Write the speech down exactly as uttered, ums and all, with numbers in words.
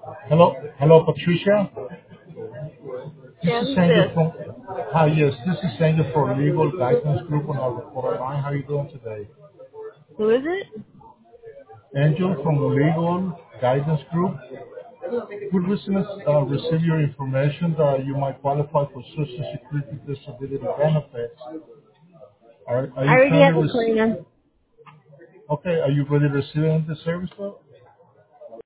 Hello, hello, Patricia. This Yeah, is who's Sanger this? from. Hi, yes, this is Sanger for Legal Guidance Group on our record line. How are you doing today? Who is it? Angel from Legal Guidance Group. We recently uh, received your information that you might qualify for Social Security disability benefits. Are, are I you already have currently a rec- plan. okay? Are you ready to receive the service though?